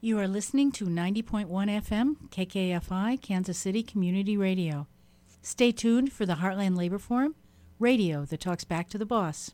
You are listening to 90.1 FM, KKFI, Kansas City Community Radio. Stay tuned for the Heartland Labor Forum, radio that talks back to the boss.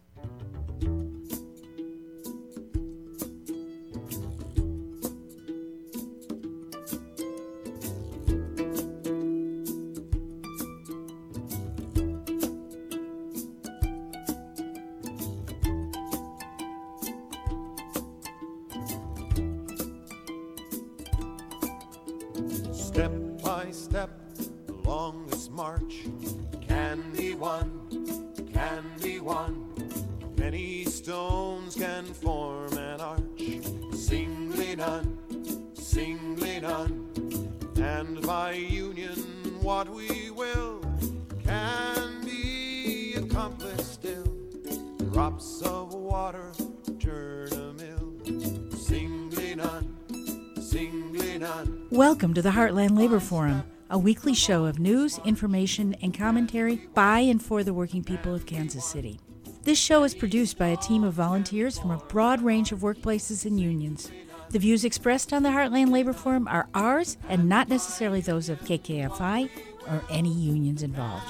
Step by step along this march can be won, can be won. Many stones can form an arch, singly done, and by union what we will can be accomplished still. Drops of water turn a mill, singly done. Welcome to the Heartland Labor Forum, a weekly show of news, information, and commentary by and for the working people of Kansas City. This show is produced by a team of volunteers from a broad range of workplaces and unions. The views expressed on the Heartland Labor Forum are ours and not necessarily those of KKFI or any unions involved.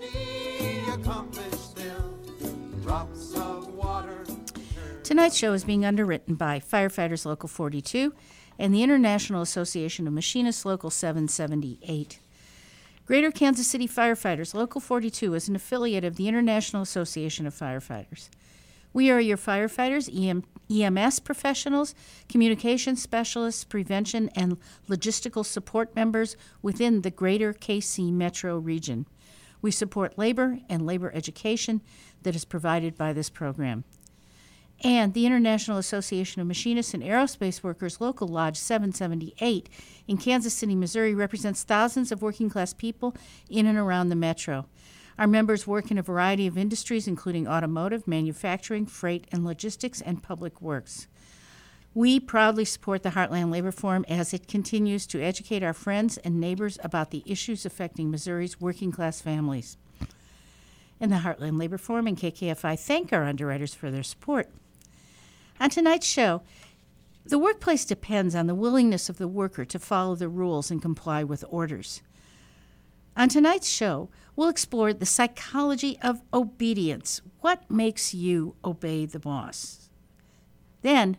Tonight's show is being underwritten by Firefighters Local 42 and the International Association of Machinists Local 778. Greater Kansas City Firefighters Local 42 is an affiliate of the International Association of Firefighters. We are your firefighters, EMS professionals, communications specialists, prevention, and logistical support members within the Greater KC Metro region. We support labor and labor education that is provided by this program. And the International Association of Machinists and Aerospace Workers Local Lodge 778 in Kansas City, Missouri represents thousands of working-class people in and around the metro. Our members work in a variety of industries, including automotive, manufacturing, freight, and logistics, and public works. We proudly support the Heartland Labor Forum as it continues to educate our friends and neighbors about the issues affecting Missouri's working-class families. And the Heartland Labor Forum and KKFI thank our underwriters for their support. On tonight's show, the workplace depends on the willingness of the worker to follow the rules and comply with orders. On tonight's show, we'll explore the psychology of obedience. What makes you obey the boss? Then,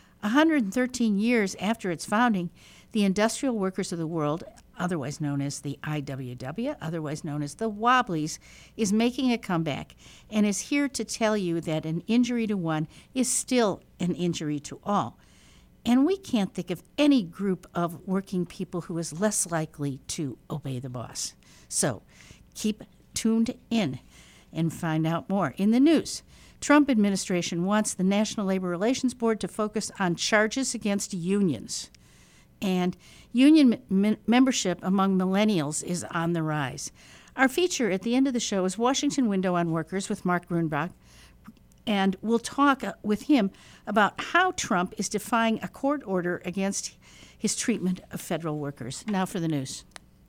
113 years after its founding, the Industrial Workers of the World, otherwise known as the IWW, otherwise known as the Wobblies, is making a comeback and is here to tell you that an injury to one is still an injury to all. And we can't think of any group of working people who is less likely to obey the boss. So keep tuned in and find out more. In the news, Trump administration wants the National Labor Relations Board to focus on charges against unions. And union membership among millennials is on the rise. Our feature at the end of the show is Washington Window on Workers with Mark Grunbach, and we'll talk with him about how Trump is defying a court order against his treatment of federal workers. Now for the news.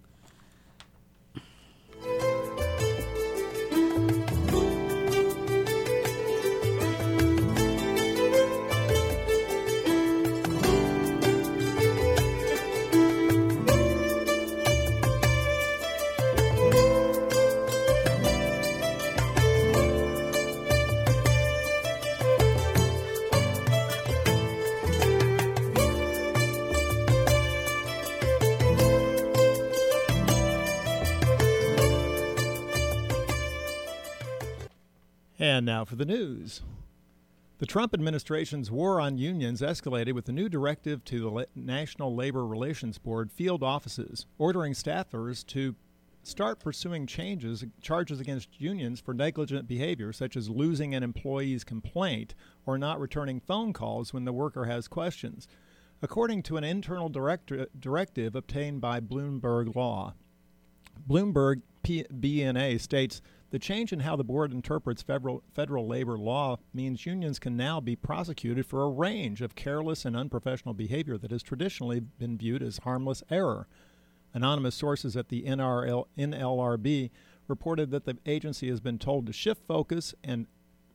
And now for the news. The Trump administration's war on unions escalated with a new directive to the National Labor Relations Board field offices, ordering staffers to start pursuing charges against unions for negligent behavior, such as losing an employee's complaint or not returning phone calls when the worker has questions, according to an internal directive obtained by Bloomberg Law. Bloomberg BNA states, the change in how the board interprets federal labor law means unions can now be prosecuted for a range of careless and unprofessional behavior that has traditionally been viewed as harmless error. Anonymous sources at the NLRB reported that the agency has been told to shift focus and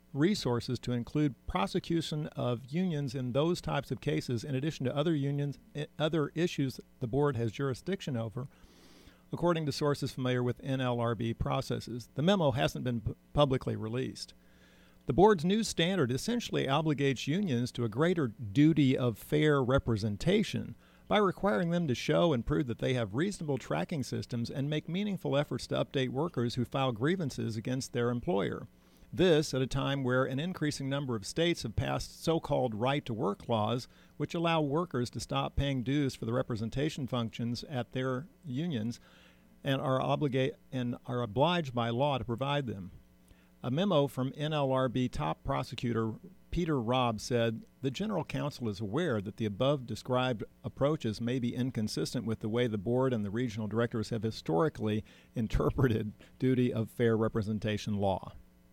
resources to include prosecution of unions in those types of cases, in addition to other issues the board has jurisdiction over, according to sources familiar with NLRB processes. The memo hasn't been publicly released. The board's new standard essentially obligates unions to a greater duty of fair representation by requiring them to show and prove that they have reasonable tracking systems and make meaningful efforts to update workers who file grievances against their employer. This at a time where an increasing number of states have passed so-called right-to-work laws, which allow workers to stop paying dues for the representation functions at their unions and are obliged by law to provide them. A memo from NLRB top prosecutor Peter Robb said, "The General Counsel is aware that the above-described approaches may be inconsistent with the way the board and the regional directors have historically interpreted duty of fair representation law."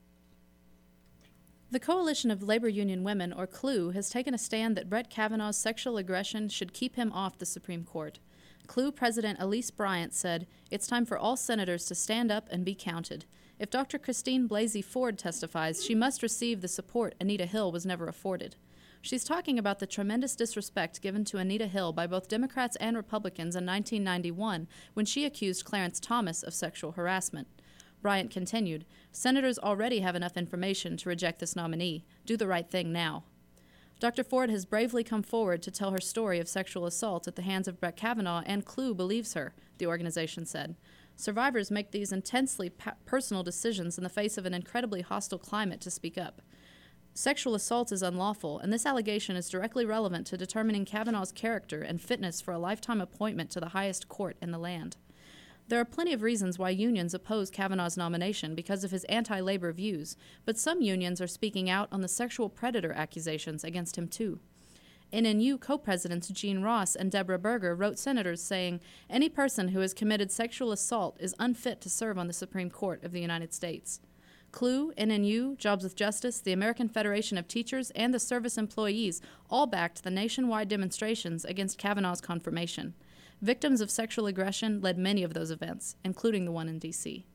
The Coalition of Labor Union Women, or CLUE, has taken a stand that Brett Kavanaugh's sexual aggression should keep him off the Supreme Court. CLUE President Elise Bryant said, "It's time for all senators to stand up and be counted. If Dr. Christine Blasey Ford testifies, she must receive the support Anita Hill was never afforded." She's talking about the tremendous disrespect given to Anita Hill by both Democrats and Republicans in 1991 when she accused Clarence Thomas of sexual harassment. Bryant continued, "Senators already have enough information to reject this nominee. Do the right thing now." Dr. Ford has bravely come forward to tell her story of sexual assault at the hands of Brett Kavanaugh, and CLUE believes her, the organization said. Survivors make these intensely personal decisions in the face of an incredibly hostile climate to speak up. Sexual assault is unlawful, and this allegation is directly relevant to determining Kavanaugh's character and fitness for a lifetime appointment to the highest court in the land. There are plenty of reasons why unions oppose Kavanaugh's nomination because of his anti-labor views, but some unions are speaking out on the sexual predator accusations against him too. NNU co-presidents Gene Ross and Deborah Berger wrote senators saying, "Any person who has committed sexual assault is unfit to serve on the Supreme Court of the United States." CLUE, NNU, Jobs with Justice, the American Federation of Teachers, and the service employees all backed the nationwide demonstrations against Kavanaugh's confirmation. Victims of sexual aggression led many of those events, including the one in D.C.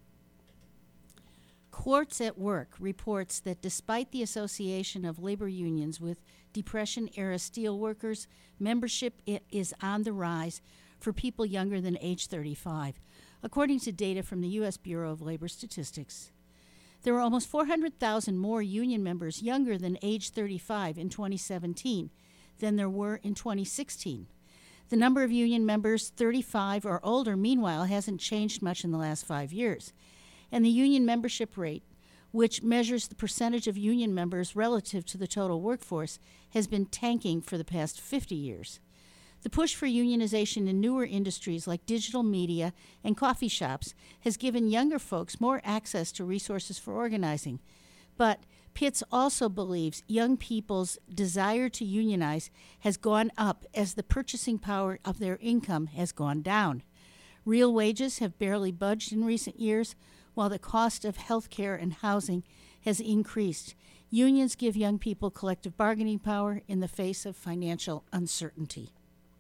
Quartz at Work reports that despite the Association of Labor Unions with Depression-era steelworkers, membership is on the rise for people younger than age 35, according to data from the U.S. Bureau of Labor Statistics. There were almost 400,000 more union members younger than age 35 in 2017 than there were in 2016. The number of union members 35 or older, meanwhile, hasn't changed much in the last 5 years. And the union membership rate, which measures the percentage of union members relative to the total workforce, has been tanking for the past 50 years. The push for unionization in newer industries like digital media and coffee shops has given younger folks more access to resources for organizing. But Pitts also believes young people's desire to unionize has gone up as the purchasing power of their income has gone down. Real wages have barely budged in recent years, while the cost of health care and housing has increased. Unions give young people collective bargaining power in the face of financial uncertainty.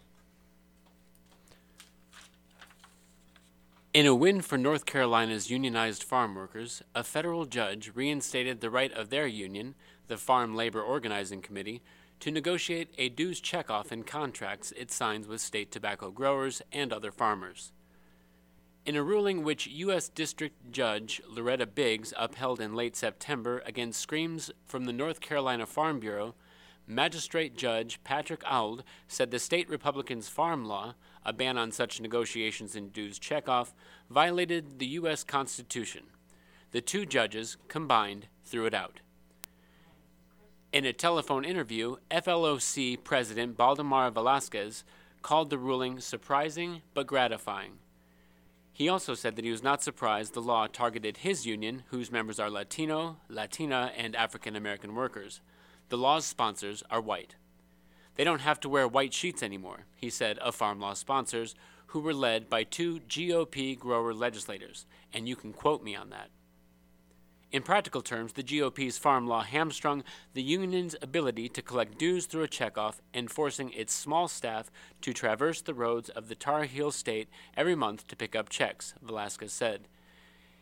In a win for North Carolina's unionized farm workers, a federal judge reinstated the right of their union, the Farm Labor Organizing Committee, to negotiate a dues checkoff in contracts it signs with state tobacco growers and other farmers. In a ruling which U.S. District Judge Loretta Biggs upheld in late September against screams from the North Carolina Farm Bureau, Magistrate Judge Patrick Auld said the state Republicans' farm law, a ban on such negotiations and dues checkoff, violated the U.S. Constitution. The two judges, combined, threw it out. In a telephone interview, FLOC President Baldemar Velasquez called the ruling surprising but gratifying. He also said that he was not surprised the law targeted his union, whose members are Latino, Latina, and African American workers. The law's sponsors are white. They don't have to wear white sheets anymore, he said of farm law sponsors, who were led by two GOP grower legislators, and you can quote me on that. In practical terms, the GOP's farm law hamstrung the union's ability to collect dues through a checkoff and forcing its small staff to traverse the roads of the Tar Heel state every month to pick up checks, Velasquez said.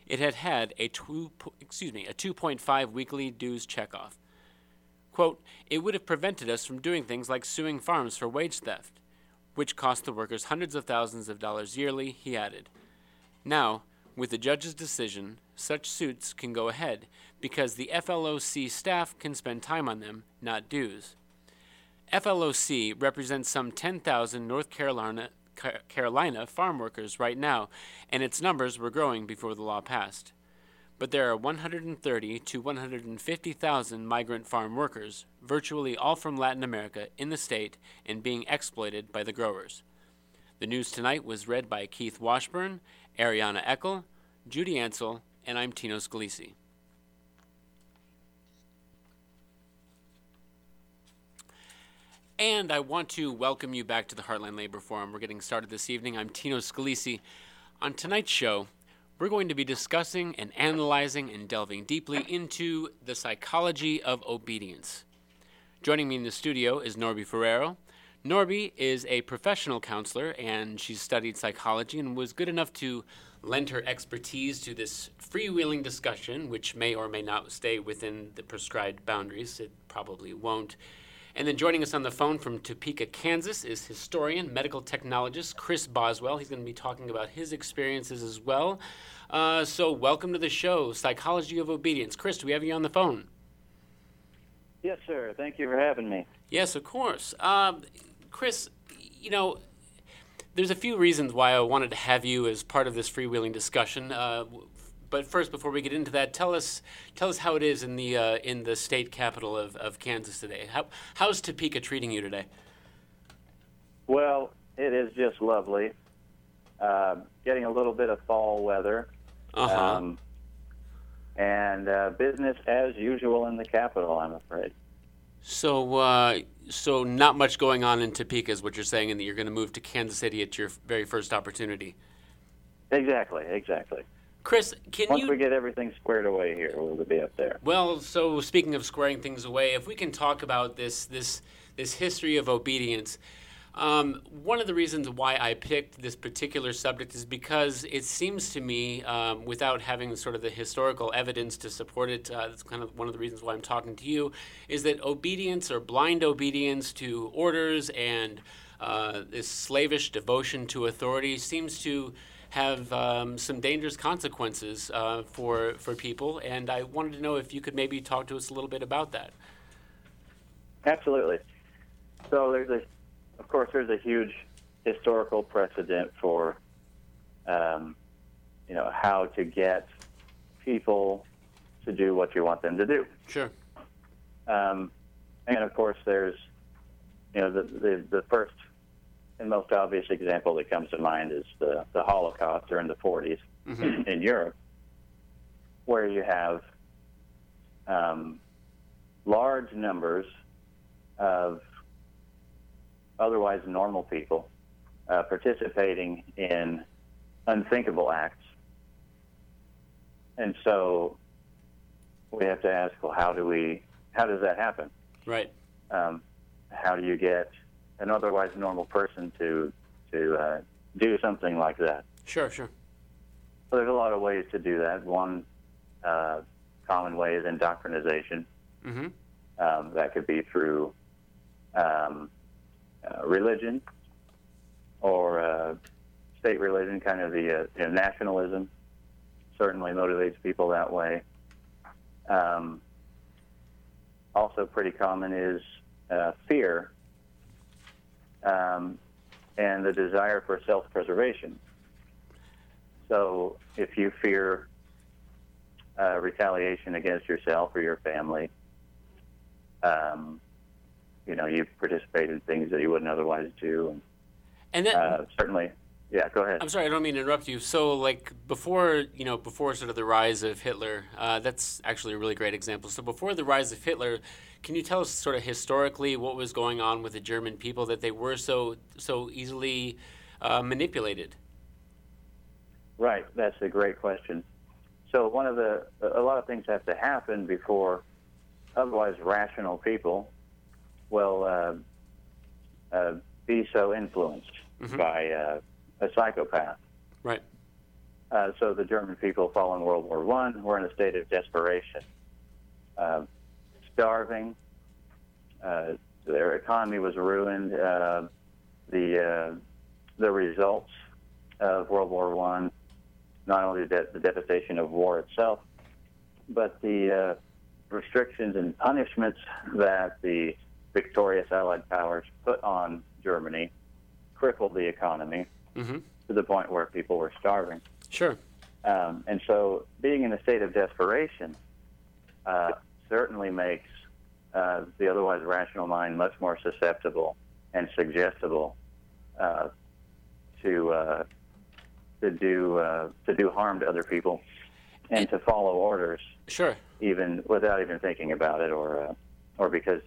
it had had a 2.5 weekly dues checkoff. Quote, "It would have prevented us from doing things like suing farms for wage theft, which cost the workers hundreds of thousands of dollars yearly," he added. Now, with the judge's decision, such suits can go ahead because the FLOC staff can spend time on them, not dues. FLOC represents some 10,000 North Carolina farm workers right now, and its numbers were growing before the law passed. But there are 130 to 150,000 migrant farm workers, virtually all from Latin America, in the state and being exploited by the growers. The news tonight was read by Keith Washburn, Ariana Eckel, Judy Ansel, and I'm Tino Scalisi. And I want to welcome you back to the Heartland Labor Forum. We're getting started this evening. I'm Tino Scalisi. On tonight's show, we're going to be discussing and analyzing and delving deeply into the psychology of obedience. Joining me in the studio is Norby Ferrero. Norby is a professional counselor, and she's studied psychology and was good enough to lend her expertise to this freewheeling discussion, which may or may not stay within the prescribed boundaries. It probably won't. And then joining us on the phone from Topeka, Kansas, is historian, medical technologist Chris Boswell. He's going to be talking about his experiences as well. So welcome to the show, Psychology of Obedience. Chris, do we have you on the phone? Yes, sir. Thank you for having me. Yes, of course. Chris, you know, there's a few reasons why I wanted to have you as part of this freewheeling discussion. But first, before we get into that, tell us how it is in the state capital of Kansas today. How's Topeka treating you today? Well, it is just lovely. Getting a little bit of fall weather. And business as usual in the capital, I'm afraid. So not much going on in Topeka is what you're saying, and that you're going to move to Kansas City at your very first opportunity. Exactly. Chris, Once we get everything squared away here, we'll be up there. Well, so speaking of squaring things away, if we can talk about this history of obedience, one of the reasons why I picked this particular subject is because it seems to me, without having sort of the historical evidence to support it, that's kind of one of the reasons why I'm talking to you, is that obedience or blind obedience to orders and this slavish devotion to authority seems to have some dangerous consequences for people, and I wanted to know if you could maybe talk to us a little bit about that. Absolutely. So there's a huge historical precedent for, how to get people to do what you want them to do. Sure. And of course, there's, the first and most obvious example that comes to mind is the Holocaust during the 40s in Europe, where you have large numbers of otherwise normal people participating in unthinkable acts. And so we have to ask, well, how does that happen? Right. How do you get an otherwise normal person to do something like that? Sure. So there's a lot of ways to do that. One common way is indoctrination. That could be through religion or state religion, kind of the nationalism certainly motivates people that way. Also pretty common is fear and the desire for self-preservation. So if you fear retaliation against yourself or your family, you participate in things that you wouldn't otherwise do. And then, certainly, yeah, go ahead. I'm sorry, I don't mean to interrupt you. So, like, before sort of the rise of Hitler, that's actually a really great example. So before the rise of Hitler, can you tell us sort of historically what was going on with the German people that they were so easily manipulated? Right, that's a great question. So a lot of things have to happen before otherwise rational people will be so influenced by a psychopath. Right. So the German people following World War I were in a state of desperation, starving. Their economy was ruined. The results of World War I, not only the devastation of war itself, but the restrictions and punishments that the victorious Allied powers put on Germany crippled the economy to the point where people were starving. Sure. And so being in a state of desperation certainly makes the otherwise rational mind much more susceptible and suggestible to do harm to other people and to follow orders. Sure. Even without even thinking about it, or because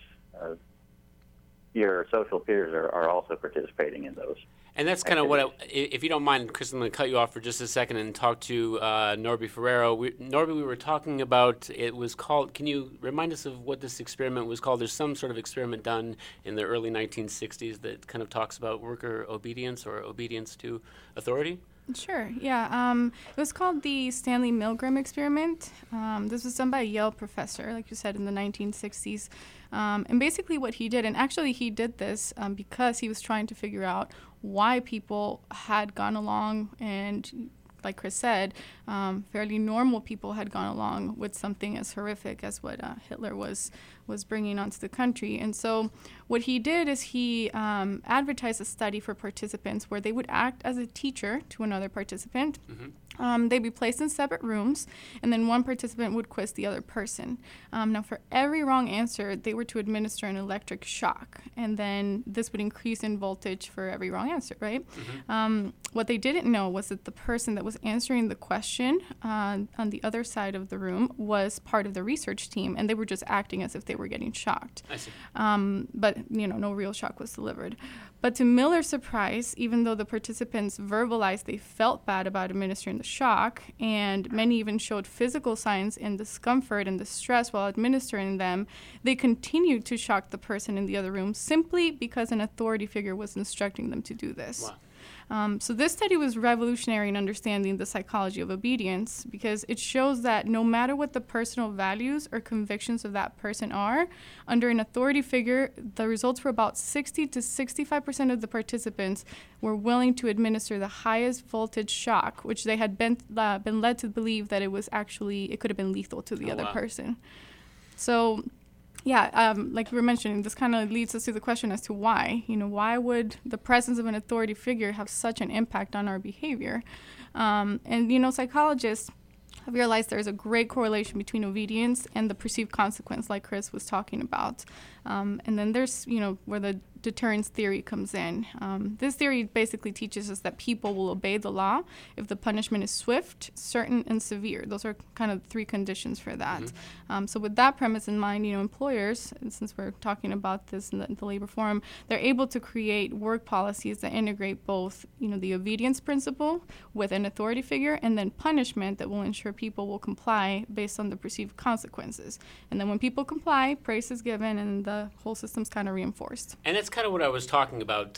your social peers are also participating in those. And that's kind of what, if you don't mind, Chris, I'm going to cut you off for just a second and talk to Norby Ferrero. Norby, we were talking about, it was called, can you remind us of what this experiment was called? There's some sort of experiment done in the early 1960s that kind of talks about worker obedience or obedience to authority. Sure, yeah. It was called the Stanley Milgram experiment. This was done by a Yale professor, like you said, in the 1960s. And basically what he did, and actually he did this because he was trying to figure out why people had gone along and, like Chris said, fairly normal people had gone along with something as horrific as what Hitler was bringing onto the country. And so what he did is he advertised a study for participants where they would act as a teacher to another participant. They'd be placed in separate rooms, and then one participant would quiz the other person. Now, for every wrong answer, they were to administer an electric shock, and then this would increase in voltage for every wrong answer, right? What they didn't know was that the person that was answering the question on the other side of the room was part of the research team, and they were just acting as if they were getting shocked. I see. But, no real shock was delivered. But to Miller's surprise, even though the participants verbalized they felt bad about administering the shock, and many even showed physical signs in discomfort and distress while administering them, they continued to shock the person in the other room simply because an authority figure was instructing them to do this. Wow. So this study was revolutionary in understanding the psychology of obedience because it shows that no matter what the personal values or convictions of that person are, under an authority figure, the results were about 60 to 65% of the participants were willing to administer the highest voltage shock, which they had been led to believe that it could have been lethal to the other person. So yeah, like we were mentioning, this kind of leads us to the question as to why. Why would the presence of an authority figure have such an impact on our behavior? And psychologists have realized there's a great correlation between obedience and the perceived consequence, like Chris was talking about. And then there's, where the deterrence theory comes in. This theory basically teaches us that people will obey the law if the punishment is swift, certain, and severe. Those are kind of three conditions for that. So with that premise in mind, employers, and since we're talking about this in the labor forum, they're able to create work policies that integrate both, the obedience principle with an authority figure and then punishment that will ensure people will comply based on the perceived consequences. And then when people comply, praise is given and the whole system's kind of reinforced. And that's kind of what I was talking about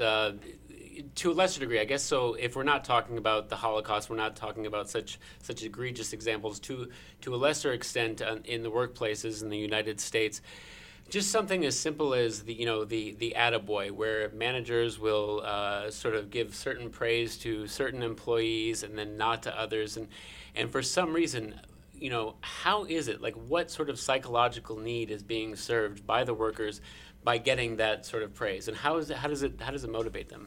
to a lesser degree, I guess. So if we're not talking about the Holocaust, we're not talking about such egregious examples. To a lesser extent, in the workplaces in the United States, just something as simple as the attaboy, where managers will sort of give certain praise to certain employees and then not to others, and for some reason, how is it, like, what sort of psychological need is being served by the workers by getting that sort of praise, and how does it motivate them?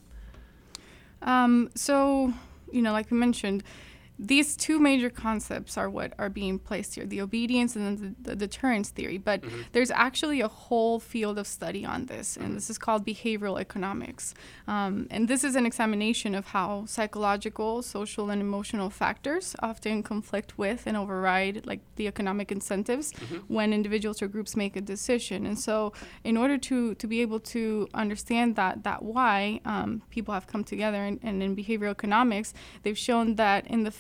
So, like we mentioned, these two major concepts are what are being placed here, the obedience and then the deterrence theory. But there's actually a whole field of study on this, and this is called behavioral economics. And this is an examination of how psychological, social, and emotional factors often conflict with and override the economic incentives when individuals or groups make a decision. And so in order to be able to understand that why people have come together and in behavioral economics, they've shown that in the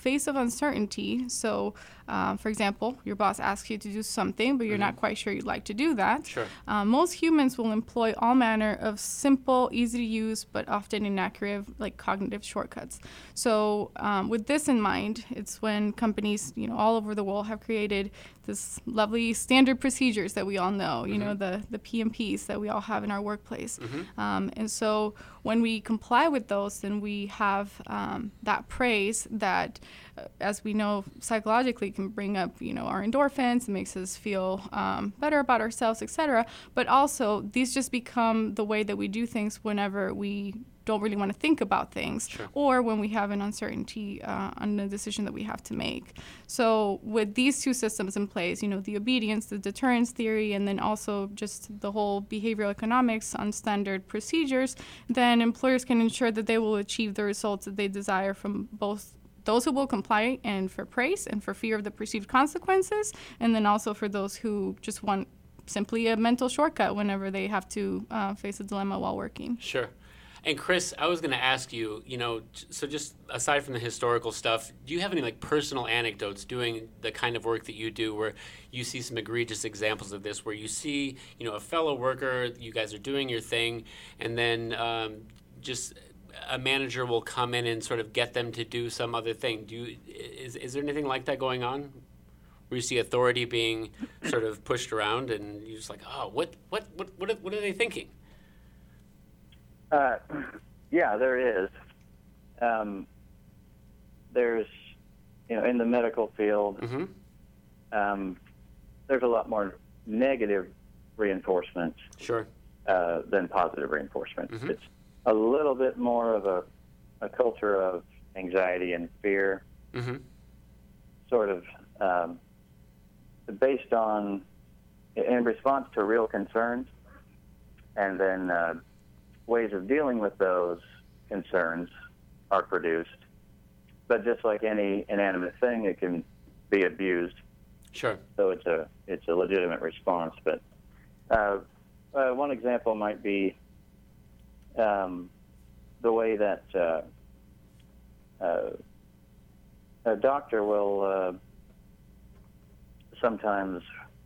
face of uncertainty, so for example, your boss asks you to do something, but you're not quite sure you'd like to do that. Sure. Most humans will employ all manner of simple, easy to use, but often inaccurate, like cognitive shortcuts. So with this in mind, it's when companies, all over the world have created this lovely standard procedures that we all know, the PMPs that we all have in our workplace. And so when we comply with those, then we have that praise that, as we know, psychologically can bring up, our endorphins. It makes us feel better about ourselves, etc. But also, these just become the way that we do things whenever we don't really want to think about things, Sure. or when we have an uncertainty on the decision that we have to make. So with these two systems in place, the obedience, the deterrence theory, and then also just the whole behavioral economics on standard procedures, then employers can ensure that they will achieve the results that they desire from both those who will comply and for praise and for fear of the perceived consequences, and then also for those who just want simply a mental shortcut whenever they have to face a dilemma while working. Sure. And Chris, I was going to ask you, so just aside from the historical stuff, do you have any personal anecdotes doing the kind of work that you do where you see some egregious examples of this, where you see, a fellow worker, you guys are doing your thing, and then just a manager will come in and sort of get them to do some other thing? Is there anything like that going on, where you see authority being sort of pushed around, and you're just like, oh, what are they thinking? Yeah, there is. There's, in the medical field, there's a lot more negative reinforcement Sure. Than positive reinforcement. It's a little bit more of a culture of anxiety and fear, sort of based on, in response to real concerns, and then ways of dealing with those concerns are produced. But just like any inanimate thing, it can be abused. Sure. So it's a legitimate response. But one example might be the way that a doctor will sometimes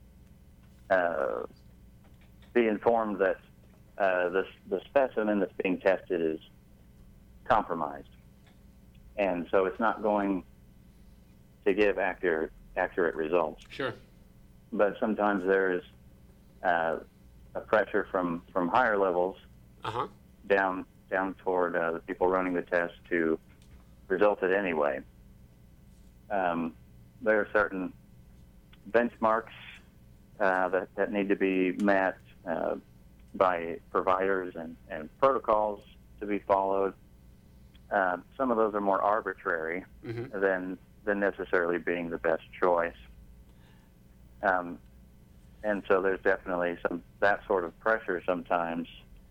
be informed that the specimen that's being tested is compromised, and so it's not going to give accurate results. Sure. But sometimes there is a pressure from higher levels down toward the people running the test to result it anyway. There are certain benchmarks that need to be met by providers and protocols to be followed. Some of those are more arbitrary than necessarily being the best choice. And so there's definitely that sort of pressure sometimes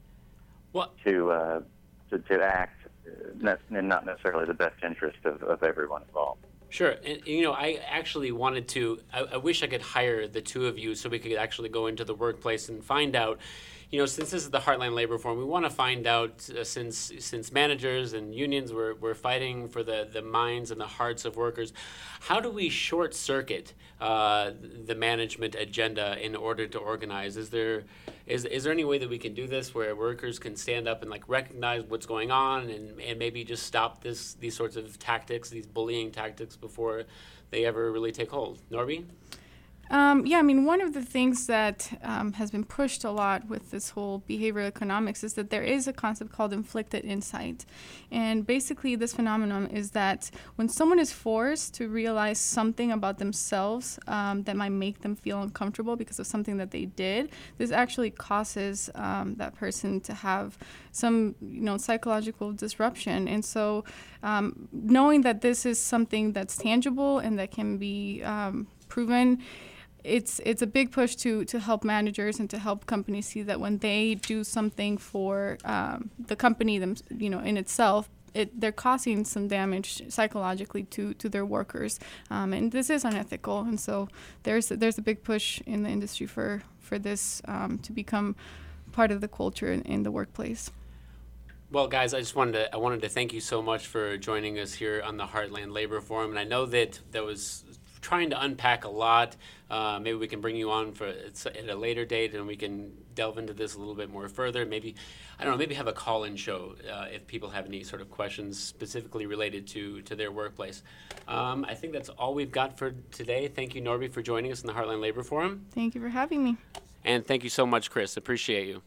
to act in not necessarily the best interest of everyone involved. Sure. And, I actually wanted to, I wish I could hire the two of you so we could actually go into the workplace and find out, since this is the Heartland Labor Forum, we want to find out, since managers and unions were fighting for the minds and the hearts of workers, how do we short circuit the management agenda in order to organize? Is there any way that we can do this where workers can stand up and recognize what's going on and maybe just stop these sorts of tactics, these bullying tactics, before they ever really take hold? Norby? One of the things that has been pushed a lot with this whole behavioral economics is that there is a concept called inflicted insight. And basically this phenomenon is that when someone is forced to realize something about themselves that might make them feel uncomfortable because of something that they did, this actually causes that person to have some psychological disruption. And so knowing that this is something that's tangible and that can be proven, it's a big push to help managers and to help companies see that when they do something for the company in itself, they're causing some damage psychologically to their workers, and this is unethical. And so there's a big push in the industry for this to become part of the culture in the workplace. Well, guys, I wanted to thank you so much for joining us here on the Heartland Labor Forum, and I know that was trying to unpack a lot. Maybe we can bring you on at a later date, and we can delve into this a little bit more further. Maybe, I don't know, maybe have a call-in show if people have any sort of questions specifically related to their workplace. I think that's all we've got for today. Thank you, Norby, for joining us in the Heartland Labor Forum. Thank you for having me. And thank you so much, Chris. Appreciate you.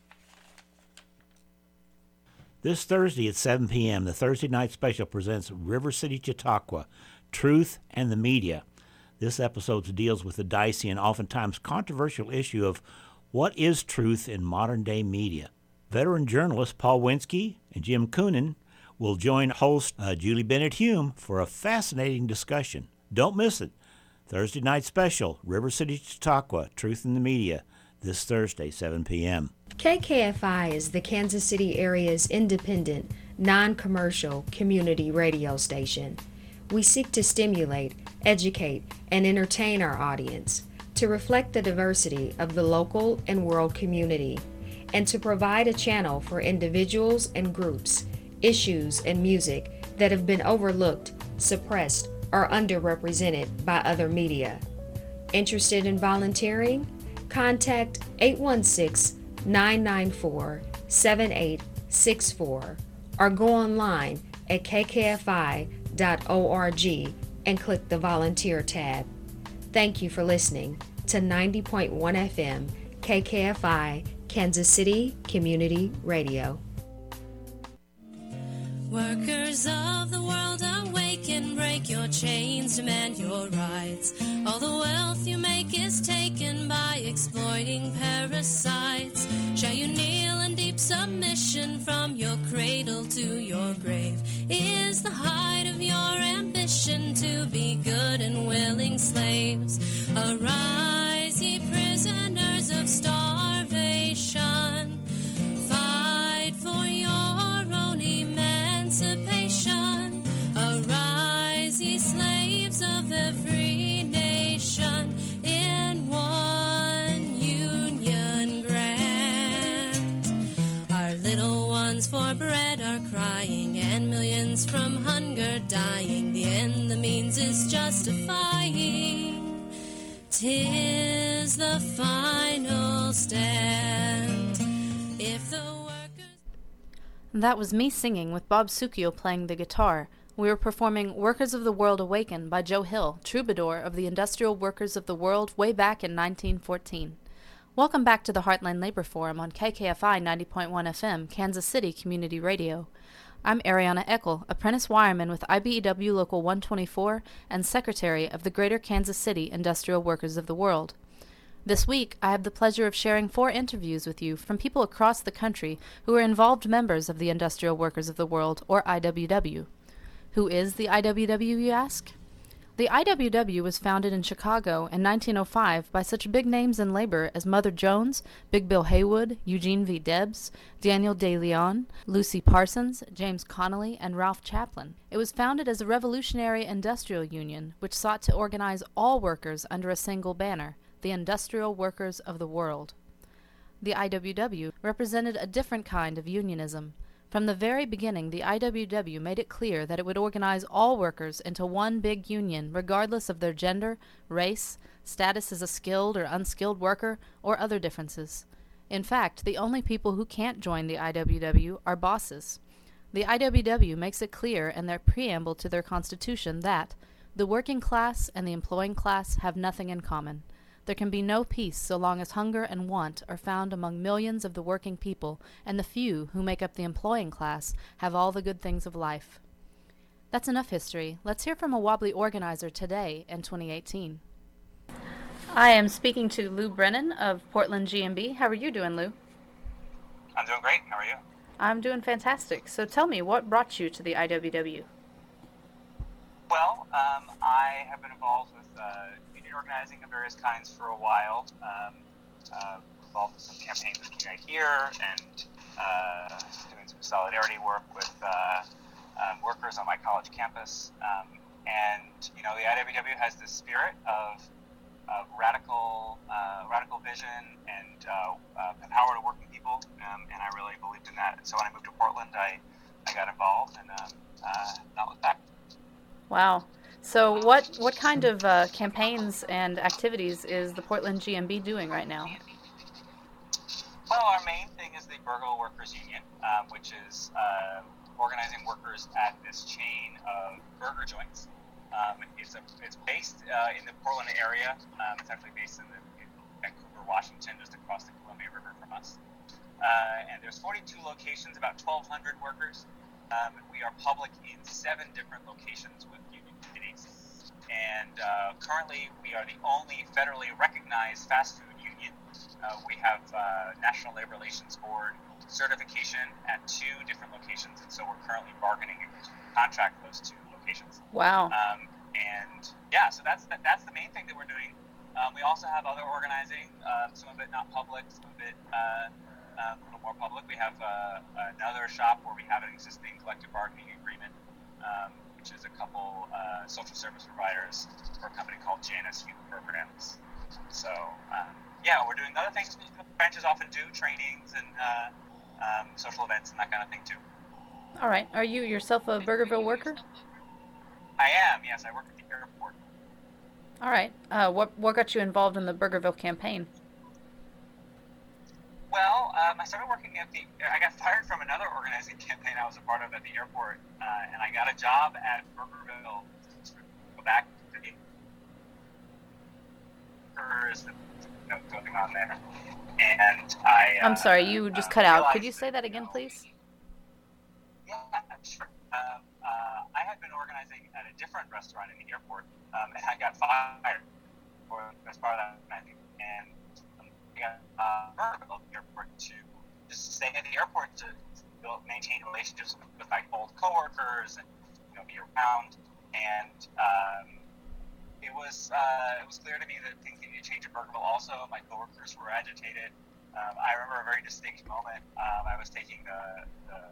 This Thursday at 7 p.m., the Thursday Night Special presents River City Chautauqua, Truth and the Media. This episode deals with the dicey and oftentimes controversial issue of what is truth in modern-day media. Veteran journalists Paul Winsky and Jim Coonan will join host Julie Bennett-Hume for a fascinating discussion. Don't miss it. Thursday Night Special, River City Chautauqua, Truth in the Media, this Thursday, 7 p.m. KKFI is the Kansas City area's independent, non-commercial community radio station. We seek to stimulate, educate, and entertain our audience, to reflect the diversity of the local and world community, and to provide a channel for individuals and groups, issues, and music that have been overlooked, suppressed, or underrepresented by other media. Interested in volunteering? Contact 816-994-7864 or go online at kkfi.org and click the volunteer tab. Thank you for listening to 90.1 FM KKFI Kansas City Community Radio. Workers of the world, awaken, break your chains, demand your rights. All the wealth you make is taken by exploiting parasites. Shall you kneel in deep submission from your cradle to your grave? Is the height of your ambition to be good and willing slaves? Arise, ye prisoners of starvation, fight for your own emancipation. Arise, ye slaves of every nation, in one union grant. Our little ones for bread are crying, and millions from hunger dying. The end, the means is justifying. 'Tis the final stand. If the That was me singing with Bob Succhio playing the guitar. We were performing Workers of the World Awaken by Joe Hill, troubadour of the Industrial Workers of the World way back in 1914. Welcome back to the Heartland Labor Forum on KKFI 90.1 FM, Kansas City Community Radio. I'm Ariana Eckel, apprentice wireman with IBEW Local 124 and secretary of the Greater Kansas City Industrial Workers of the World. This week, I have the pleasure of sharing 4 interviews with you from people across the country who are involved members of the Industrial Workers of the World, or IWW. Who is the IWW, you ask? The IWW was founded in Chicago in 1905 by such big names in labor as Mother Jones, Big Bill Haywood, Eugene V. Debs, Daniel De Leon, Lucy Parsons, James Connolly, and Ralph Chaplin. It was founded as a revolutionary industrial union which sought to organize all workers under a single banner, the Industrial Workers of the World. The IWW represented a different kind of unionism. From the very beginning, the IWW made it clear that it would organize all workers into one big union regardless of their gender, race, status as a skilled or unskilled worker, or other differences. In fact, the only people who can't join the IWW are bosses. The IWW makes it clear in their preamble to their constitution that the working class and the employing class have nothing in common. There can be no peace so long as hunger and want are found among millions of the working people, and the few who make up the employing class have all the good things of life. That's enough history. Let's hear from a Wobbly organizer today in 2018. I am speaking to Lou Brennan of Portland GMB. How are you doing, Lou? I'm doing great. How are you? I'm doing fantastic. So tell me, what brought you to the IWW? Well, I have been involved with union organizing of various kinds for a while. Involved with some campaigns with Unite Here and doing some solidarity work with workers on my college campus. And, you know, the IWW has this spirit of radical vision and the power to working people people, and I really believed in that. And so when I moved to Portland, I got involved and not looked back. Wow. So what kind of campaigns and activities is the Portland GMB doing right now? Well, our main thing is the Burgerville Workers Union, which is organizing workers at this chain of burger joints. It's based in the Portland area. It's actually based in Vancouver, Washington, just across the Columbia River from us. And there's 42 locations, about 1,200 workers. We are public in 7 different locations with union committees. And currently, we are the only federally recognized fast food union. We have National Labor Relations Board certification at 2 different locations, and so we're currently bargaining a contract for those 2 locations. Wow. And yeah, so that's the main thing that we're doing. We also have other organizing, some of it not public, some of it a little more public. We have another shop where we have an existing collective bargaining agreement, which is a couple social service providers for a company called Janus Youth Programs. So yeah, we're doing other things branches often do, trainings and social events and that kind of thing too. All right. Are you yourself a Burgerville worker? I am, yes. I work at the airport. All right. What got you involved in the Burgerville campaign? Well, I started working I got fired from another organizing campaign I was a part of at the airport, and I got a job at Burgerville to go back to the workers and going on there. And I'm sorry, you just cut out. Could you say that again, please? Yeah, sure. I had been organizing at a different restaurant in the airport, and I got fired as part of that organizing. And I got Burgerville Airport to just stay at the airport to maintain relationships with my old coworkers and be around. And it was clear to me that things needed to change at Burgerville. Also, my coworkers were agitated. I remember a very distinct moment. I was taking the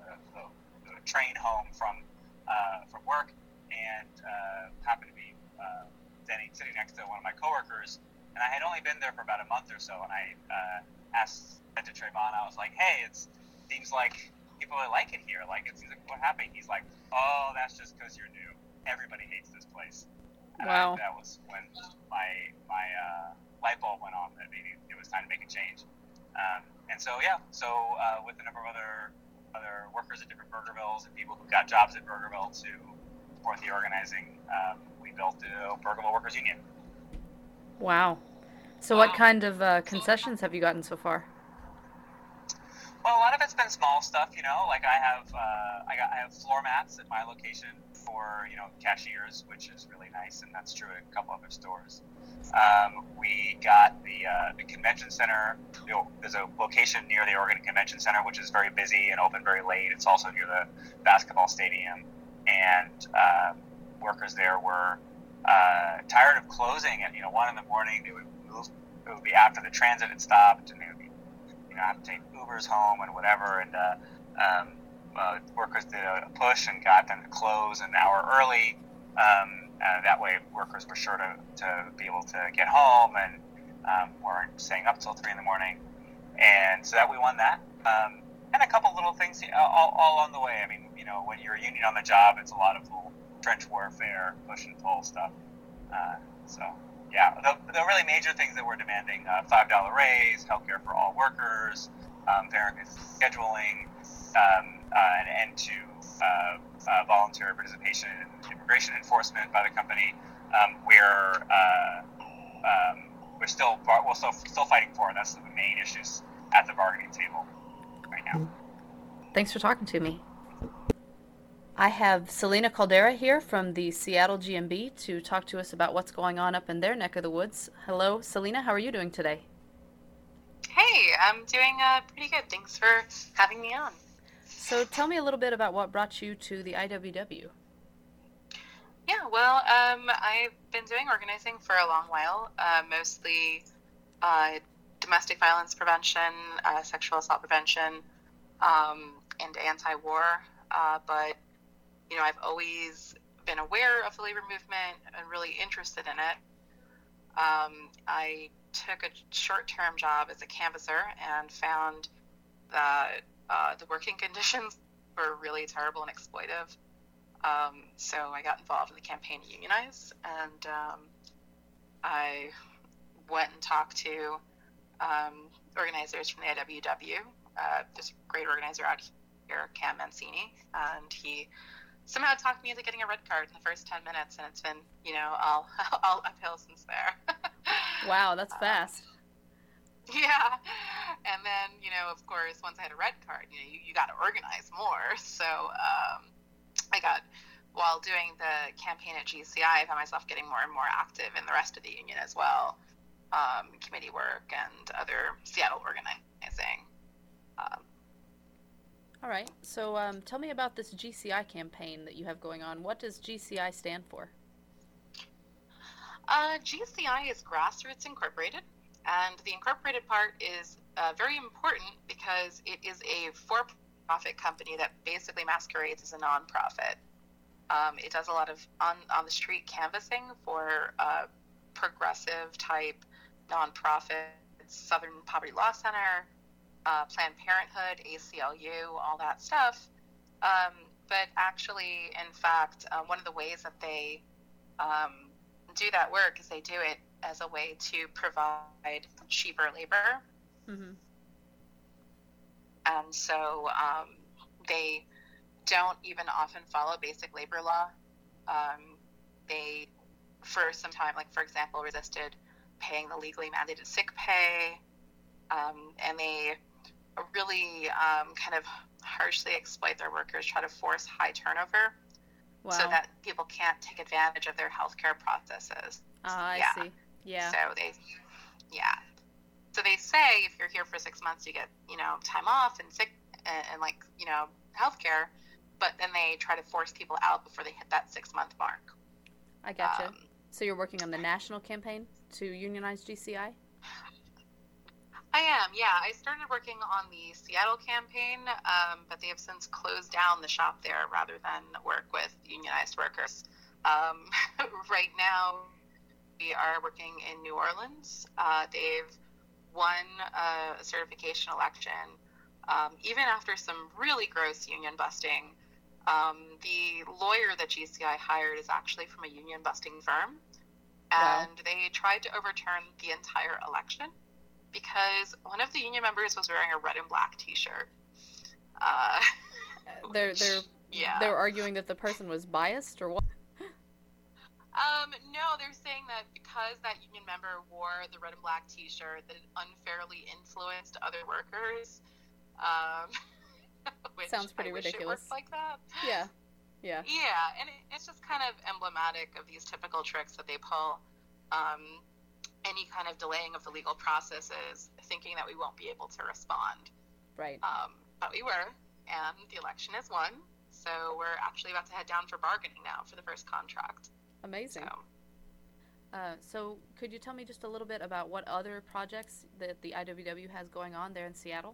train home from work and happened to be sitting next to one of my coworkers. And I had only been there for about a month or so, and I asked to Trayvon, I was like, hey, it seems like people really like it here. Like, it seems like, what happened? He's like, oh, that's just because you're new. Everybody hates this place. And wow. That was when my light bulb went on that maybe it was time to make a change. And so, yeah, with a number of other workers at different Burgervilles and people who got jobs at Burgerville to support the organizing, we built the Burgerville Workers Union. Wow. So what kind of concessions have you gotten so far? Well, a lot of it's been small stuff, like I have floor mats at my location for, cashiers, which is really nice, and that's true at a couple other stores. We got the convention center. There's a location near the Oregon Convention Center, which is very busy and open very late. It's also near the basketball stadium, and workers there were tired of closing at 1 in the morning. They would move. It would be after the transit had stopped, and they would be have to take Ubers home and whatever. And workers did a push and got them to close an hour early. That way, workers were sure to be able to get home and weren't staying up till 3 in the morning. And so that we won that. And a couple little things all on the way. I mean, when you're a union on the job, it's a lot of little trench warfare, push and pull stuff. So, yeah, the really major things that we're demanding, $5 raise, healthcare for all workers, fair and scheduling, an end to voluntary participation in immigration enforcement by the company. We're still fighting for, and that's the main issues at the bargaining table right now. Thanks for talking to me. I have Selena Caldera here from the Seattle GMB to talk to us about what's going on up in their neck of the woods. Hello, Selena. How are you doing today? Hey, I'm doing pretty good. Thanks for having me on. So tell me a little bit about what brought you to the IWW. Yeah, well, I've been doing organizing for a long while, mostly domestic violence prevention, sexual assault prevention, and anti-war, but I've always been aware of the labor movement and really interested in it. I took a short-term job as a canvasser and found that the working conditions were really terrible and exploitive. So I got involved in the campaign to unionize, and I went and talked to organizers from the IWW. There's a great organizer out here, Cam Mancini, and he somehow talked me into getting a red card in the first 10 minutes, and it's been, all uphill since there. Wow, that's fast. Yeah. And then, of course, once I had a red card, you got to organize more. So while doing the campaign at GCI, I found myself getting more and more active in the rest of the union as well, committee work and other Seattle organizing. All right. So tell me about this GCI campaign that you have going on. What does GCI stand for? GCI is Grassroots Incorporated, and the incorporated part is very important because it is a for-profit company that basically masquerades as a nonprofit. It does a lot of on-the-street canvassing for progressive type nonprofits, Southern Poverty Law Center, Planned Parenthood, ACLU, all that stuff. But actually, in fact, one of the ways that they do that work is they do it as a way to provide cheaper labor. Mm-hmm. And so they don't even often follow basic labor law. They, for some time, like for example, resisted paying the legally mandated sick pay, and they really kind of harshly exploit their workers, try to force high turnover. Wow. So that people can't take advantage of their healthcare processes. I see. Yeah. So they say if you're here for 6 months, you get, time off and sick and healthcare, but then they try to force people out before they hit that 6-month mark. I gotcha. So you're working on the national campaign to unionize GCI? I am, yeah. I started working on the Seattle campaign, but they have since closed down the shop there rather than work with unionized workers. Right now, we are working in New Orleans. They've won a certification election. Even after some really gross union busting, the lawyer that GCI hired is actually from a union busting firm. And they tried to overturn the entire election because one of the union members was wearing a red and black T-shirt. They're arguing that the person was biased, or what? No, they're saying that because that union member wore the red and black T-shirt, that it unfairly influenced other workers. Which sounds pretty ridiculous. It worked like that. Yeah, and it's just kind of emblematic of these typical tricks that they pull. Any kind of delaying of the legal processes, thinking that we won't be able to respond. Right. But we were, and the election is won. So we're actually about to head down for bargaining now for the first contract. Amazing. So could you tell me just a little bit about what other projects that the IWW has going on there in Seattle?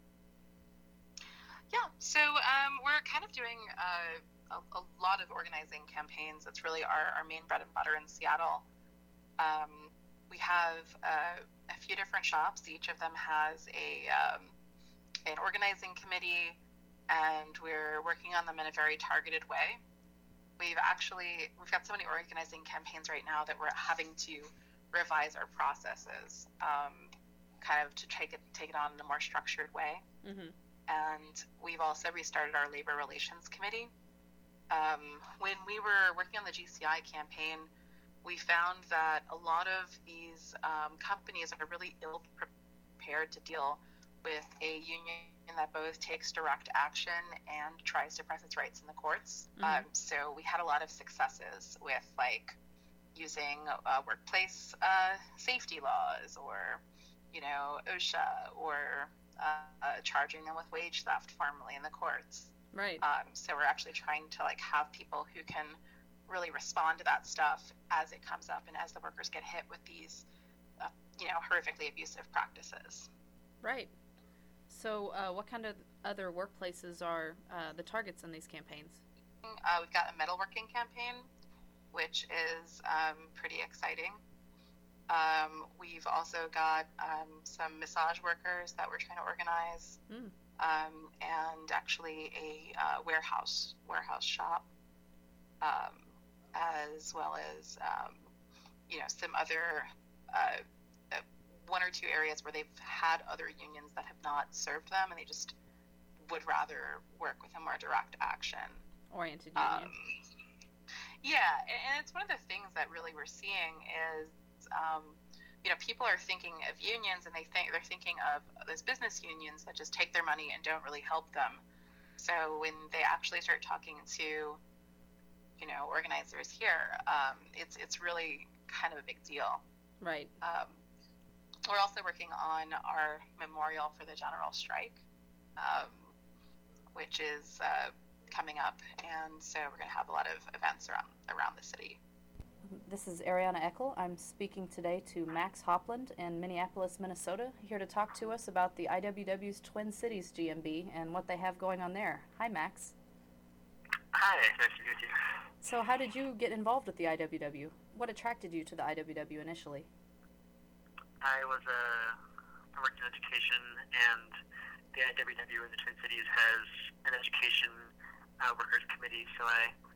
Yeah, so we're kind of doing a lot of organizing campaigns. That's really our main bread and butter in Seattle. We have a few different shops. Each of them has an organizing committee, and we're working on them in a very targeted way. We've got so many organizing campaigns right now that we're having to revise our processes, kind of to take it on in a more structured way. Mm-hmm. And we've also restarted our labor relations committee. When we were working on the GCI campaign, we found that a lot of these companies are really ill prepared to deal with a union that both takes direct action and tries to press its rights in the courts. Mm-hmm. So we had a lot of successes with using workplace safety laws, or OSHA, or charging them with wage theft formally in the courts. Right. So we're actually trying to have people who can really respond to that stuff as it comes up and as the workers get hit with these, horrifically abusive practices. Right. So what kind of other workplaces are the targets in these campaigns? We've got a metalworking campaign, which is pretty exciting. We've also got some massage workers that we're trying to organize. and actually a warehouse shop, as well as some other one or two areas where they've had other unions that have not served them, and they just would rather work with a more direct action oriented union. And it's one of the things that really we're seeing is people are thinking of unions, and they're thinking of those business unions that just take their money and don't really help them. So when they actually start talking to organizers here, it's really kind of a big deal. Right. We're also working on our memorial for the general strike, which is coming up, and so we're going to have a lot of events around the city. This is Ariana Eckel. I'm speaking today to Max Hopland in Minneapolis, Minnesota, here to talk to us about the IWW's Twin Cities GMB and what they have going on there. Hi, Max. Hi, nice to meet you. So how did you get involved with the IWW? What attracted you to the IWW initially? I worked in education, and the IWW in the Twin Cities has an education workers committee, so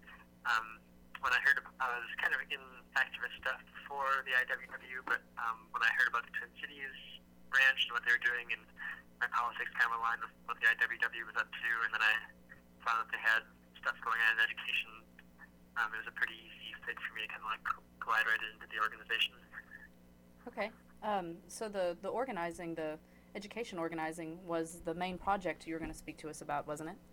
when I heard I was kind of in activist stuff before the IWW, but when I heard about the Twin Cities branch and what they were doing, and my politics kind of aligned with what the IWW was up to, and then I found that they had stuff going on in education, it was a pretty easy fit for me to kind of like glide right into the organization. Okay. So the organizing, the education organizing was the main project you were going to speak to us about, wasn't it?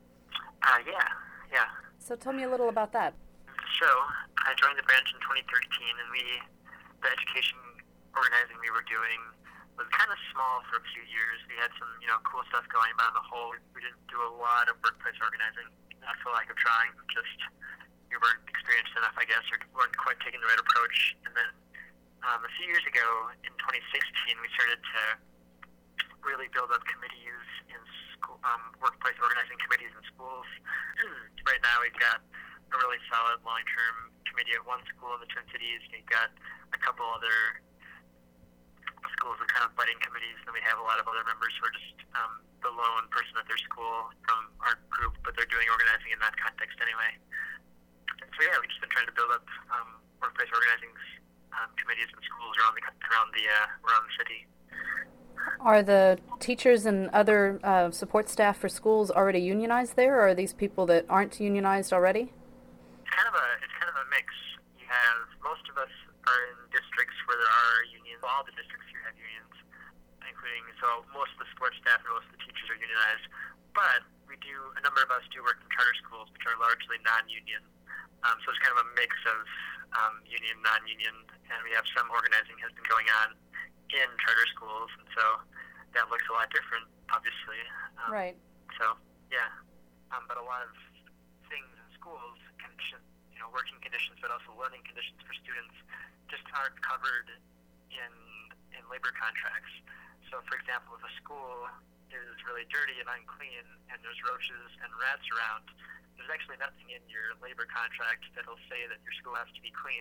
Yeah. So tell me a little about that. So I joined the branch in 2013, and the education organizing we were doing was kind of small for a few years. We had some, cool stuff going, but on the whole, we didn't do a lot of workplace organizing. Not for lack of trying, just we weren't experienced enough, I guess, or weren't quite taking the right approach. And then a few years ago, in 2016, we started to really build up committees in school, workplace organizing committees in schools. Right now, we've got a really solid long-term committee at one school in the Twin Cities. We've got a couple other schools with kind of budding committees, and we have a lot of other members who are just the lone person at their school from our group, but they're doing organizing in that context anyway. And so we've just been trying to build up workplace organizing committees in schools around the city. Are the teachers and other support staff for schools already unionized there, or are these people that aren't unionized already? It's kind of a mix. You have, most of us are in districts where there are unions. All the districts here have unions, including, so most of the support staff and most of the teachers are unionized. But a number of us do work in charter schools, which are largely non-union. So it's kind of a mix of union, non-union, and we have some organizing has been going on in charter schools, and so that looks a lot different, obviously. Right. So, but a lot of things in schools, working conditions, but also learning conditions for students, just aren't covered in labor contracts. So, for example, if a school is really dirty and unclean, and there's roaches and rats around, there's actually nothing in your labor contract that'll say that your school has to be clean.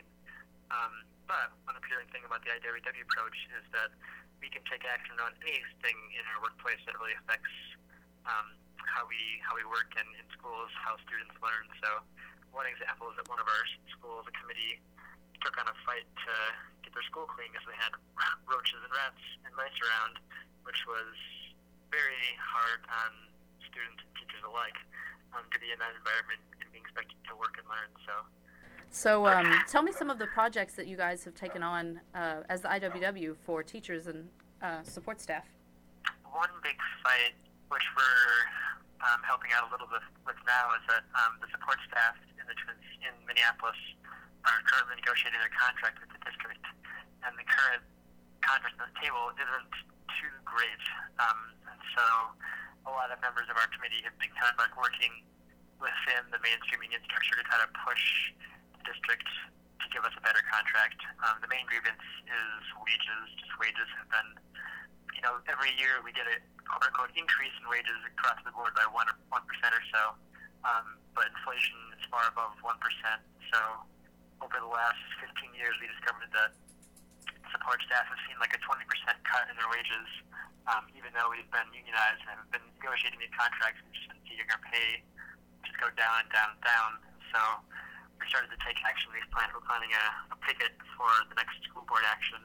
But one appealing thing about the IWW approach is that we can take action on anything in our workplace that really affects how we work in schools, how students learn. So one example is that one of our schools, a committee, took on a fight to get their school clean because they had roaches and rats and mice around, which was very hard on students and teachers alike to be in that environment and being expected to work and learn. So tell me some of the projects that you guys have taken on as the IWW for teachers and support staff. One big fight, which we're helping out a little bit with now, is that the support staff in Minneapolis are currently negotiating their contract with the district, and the current contract on the table isn't too great. And so a lot of members of our committee have been kind of like working within the mainstream union structure to try to push the district to give us a better contract. The main grievance is wages. Just wages have been, every year we get a quote-unquote increase in wages across the board by 1% or so, but inflation is far above 1%. So over the last 15 years, we discovered that support staff have seen like a 20% cut in their wages, even though we've been unionized and have been negotiating these contracts and just been seeing our pay just go down and down and down. So we started to take action. We're planning a picket for the next school board action,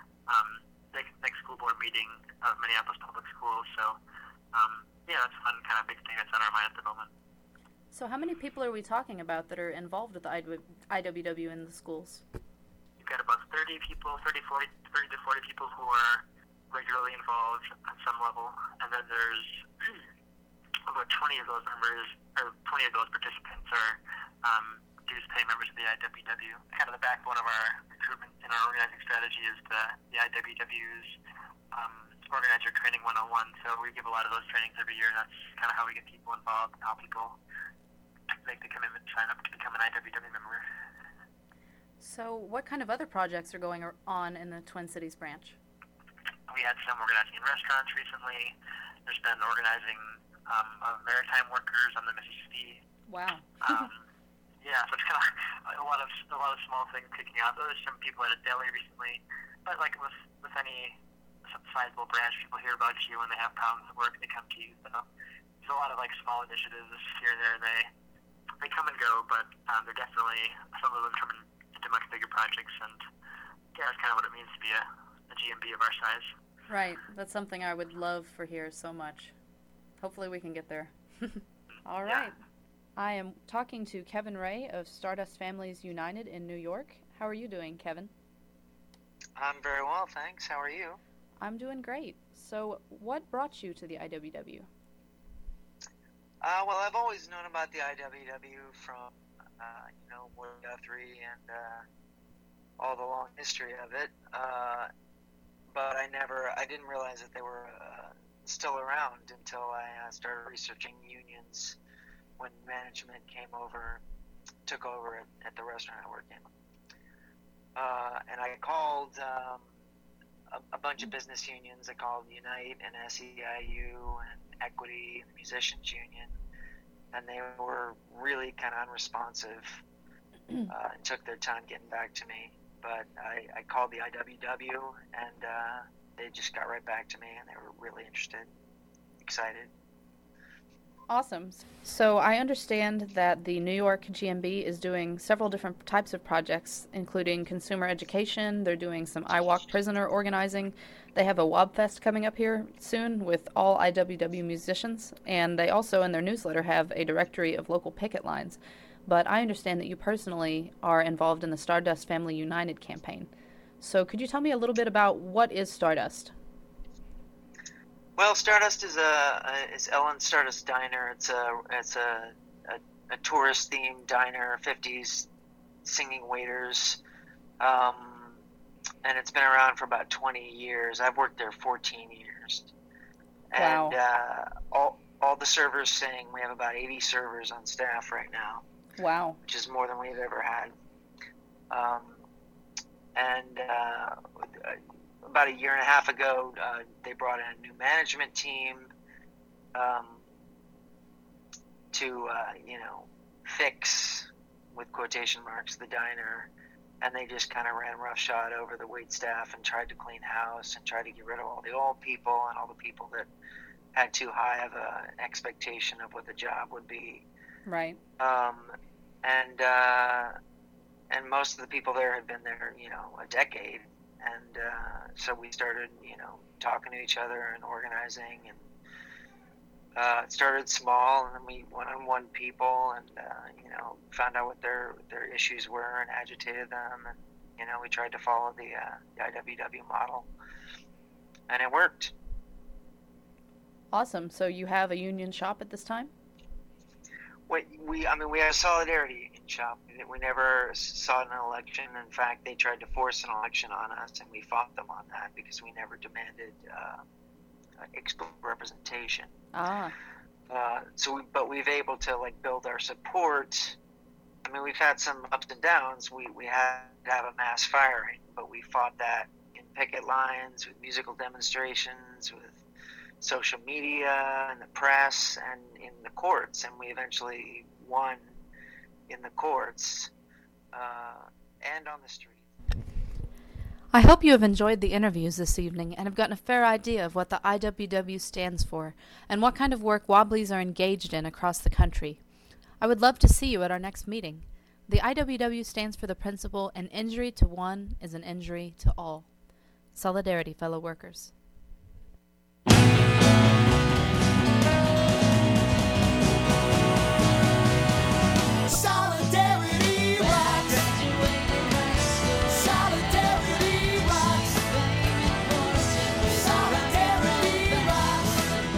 next school board meeting of Minneapolis Public Schools. So yeah, that's one kind of big thing that's on our mind at the moment. So how many people are we talking about that are involved with the IWW in the schools? We've got about 30 to 40 people who are regularly involved on some level, and then there's about 20 of those members, or 20 of those participants are dues-paying members of the IWW. Kind of the backbone of our recruitment and our organizing strategy is the IWW's Organizer Training 101. So we give a lot of those trainings every year, and that's kind of how we get people involved and how people make the commitment to sign up to become an IWW member. So what kind of other projects are going on in the Twin Cities branch? We had some organizing in restaurants recently. There's been organizing of maritime workers on the Mississippi. Wow. Yeah, so it's kind of a lot of small things kicking out. There's some people at a deli recently, but like with any sizable branch, people hear about you when they have problems at work, they come to you. So there's a lot of like small initiatives here and there. They come and go, but they're definitely, some of them turn into much bigger projects, and yeah, that's kind of what it means to be a GMB of our size. Right. That's something I would love for here so much. Hopefully we can get there. All right. I am talking to Kevin Ray of Stardust Families United in New York. How are you doing, Kevin? I'm very well, thanks. How are you? I'm doing great. So what brought you to the IWW? Well, I've always known about the IWW from, Wood Guthrie and all the long history of it. But I didn't realize that they were still around until I started researching unions when management took over at the restaurant I worked in. And I called a bunch of business unions. I called Unite and SEIU and Equity and the Musicians Union, and they were really kind of unresponsive and took their time getting back to me. But I called the IWW, and they just got right back to me, and they were really interested, excited. Awesome. So I understand that the New York GMB is doing several different types of projects, including consumer education. They're doing some IWalk prisoner organizing. They have a WOBFest coming up here soon with all IWW musicians, and they also in their newsletter have a directory of local picket lines. But I understand that you personally are involved in the Stardust Family United campaign. So could you tell me a little bit about what is Stardust? Well, Stardust is Ellen's Stardust Diner. It's a tourist themed diner, 50s singing waiters, and it's been around for about 20 years. I've worked there 14 years. Wow. And all the servers sing. We have about 80 servers on staff right now. Wow. Which is more than we've ever had. About a year and a half ago, they brought in a new management team to fix, with quotation marks, the diner. And they just kind of ran roughshod over the wait staff and tried to clean house and tried to get rid of all the old people and all the people that had too high of an expectation of what the job would be. Right. And most of the people there had been there, a decade. And so we started, talking to each other and organizing. And it started small, and then we one-on-one people and, found out what their issues were and agitated them. And, we tried to follow the IWW model. And it worked. Awesome. So you have a union shop at this time? We have a solidarity union shop. We never sought an election. In fact, they tried to force an election on us, and we fought them on that because we never demanded explicit representation. But we've able to build our support. We've had some ups and downs. We had to have a mass firing, but we fought that in picket lines, with musical demonstrations, with social media and the press and in the courts, and we eventually won in the courts and on the street. I hope you have enjoyed the interviews this evening and have gotten a fair idea of what the IWW stands for and what kind of work Wobblies are engaged in across the country. I would love to see you at our next meeting. The IWW stands for the principle, an injury to one is an injury to all. Solidarity, fellow workers. Solidarity rocks. Solidarity rocks. Solidarity rocks.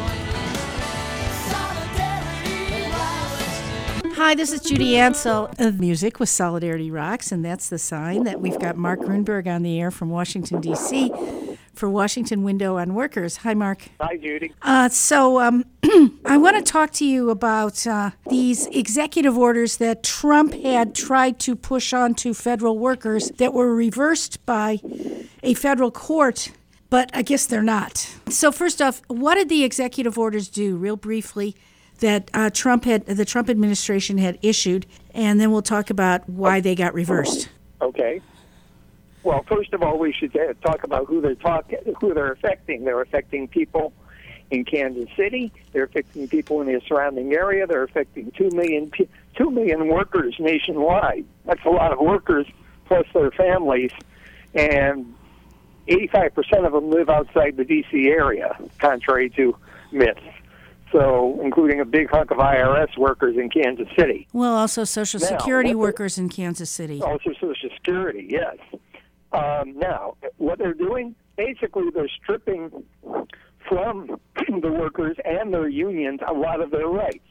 Solidarity rocks. Hi, this is Judy Ansell of Music with Solidarity Rocks, and that's the sign that we've got Mark Grunberg on the air from Washington, D.C. for Washington Window on Workers. Hi, Mark. Hi, Judy. I want to talk to you about these executive orders that Trump had tried to push onto federal workers that were reversed by a federal court, but I guess they're not. So first off, what did the executive orders do, real briefly, that the Trump administration had issued, and then we'll talk about why they got reversed. Okay. Well, first of all, we should talk about who they're affecting. They're affecting people in Kansas City. They're affecting people in the surrounding area. They're affecting 2 million workers nationwide. That's a lot of workers plus their families, and 85% of them live outside the D.C. area, contrary to myths. So, including a big hunk of IRS workers in Kansas City. Well, also Social Security workers in Kansas City. Also Social Security, yes. Now, what they're doing, basically they're stripping from the workers and their unions a lot of their rights.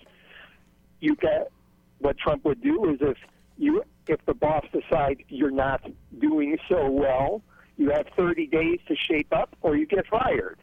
What Trump would do is if the boss decides you're not doing so well, you have 30 days to shape up or you get fired.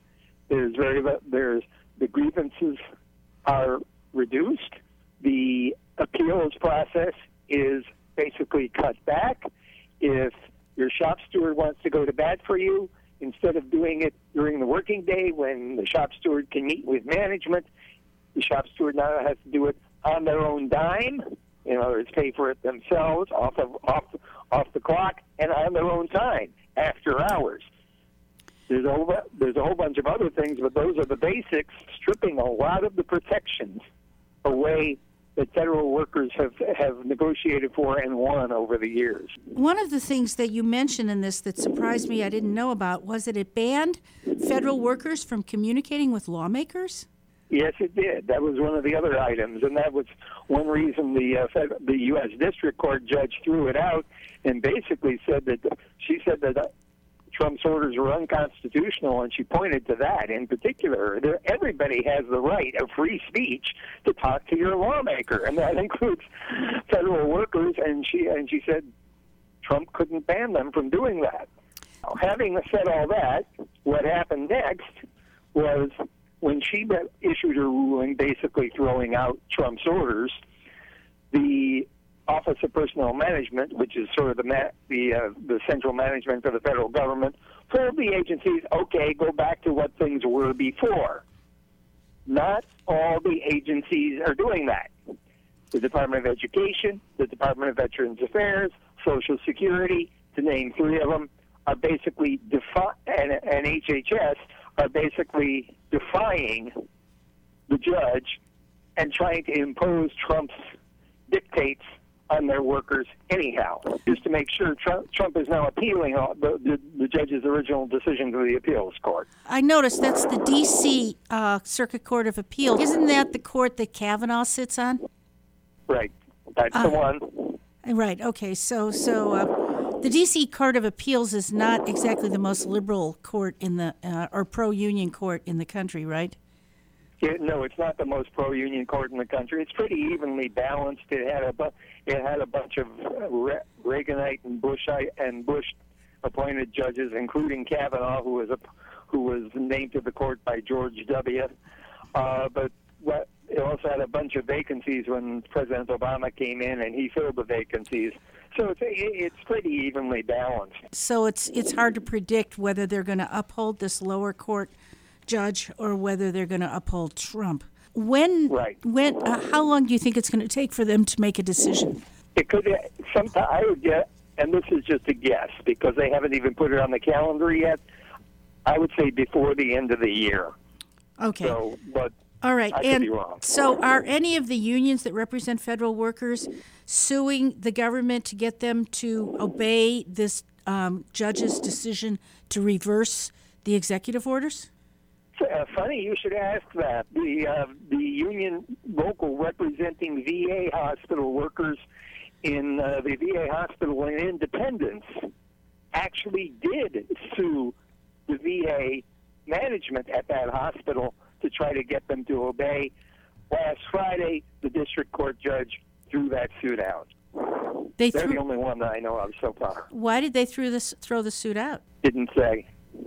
The grievances are reduced. The appeals process is basically cut back. If your shop steward wants to go to bat for you, instead of doing it during the working day when the shop steward can meet with management, the shop steward now has to do it on their own dime. In other words, pay for it themselves off the clock and on their own time after hours. There's a whole bunch of other things, but those are the basics, stripping a lot of the protections away that federal workers have negotiated for and won over the years. One of the things that you mentioned in this that surprised me, I didn't know about, was that it banned federal workers from communicating with lawmakers? Yes, it did. That was one of the other items, and that was one reason the U.S. District Court judge threw it out and basically said that Trump's orders were unconstitutional, and she pointed to that in particular. Everybody has the right of free speech to talk to your lawmaker, and that includes federal workers, and she said Trump couldn't ban them from doing that. Now, having said all that, what happened next was when she issued her ruling basically throwing out Trump's orders, the Office of Personnel Management, which is sort of the central management of the federal government, told the agencies, okay, go back to what things were before. Not all the agencies are doing that. The Department of Education, the Department of Veterans Affairs, Social Security, to name three of them, are basically and HHS are basically defying the judge and trying to impose Trump's dictates on their workers anyhow, just to make sure Trump is now appealing the judge's original decision to the appeals court. I noticed that's the D.C. Circuit Court of Appeals. Isn't that the court that Kavanaugh sits on? Right. That's the one. Right. Okay. So the D.C. Court of Appeals is not exactly the most liberal court in the or pro-union court in the country, right? No, it's not the most pro-union court in the country. It's pretty evenly balanced. It had a bunch of Reaganite and Bush appointed judges, including Kavanaugh, who was named to the court by George W. But it also had a bunch of vacancies when President Obama came in, and he filled the vacancies. So it's pretty evenly balanced. So it's hard to predict whether they're going to uphold this lower court judge or whether they're going to uphold Trump. How long do you think it's going to take for them to make a decision? It could. and this is just a guess because they haven't even put it on the calendar yet, I would say before the end of the year. Okay. So, but all right. I could And be wrong. so are any of the unions that represent federal workers suing the government to get them to obey this judge's decision to reverse the executive orders? Funny you should ask that. The union local representing VA hospital workers in the VA hospital in Independence actually did sue the VA management at that hospital to try to get them to obey. Last Friday, the district court judge threw that suit out. They're the only one that I know of so far. Why did they throw the suit out? Didn't say.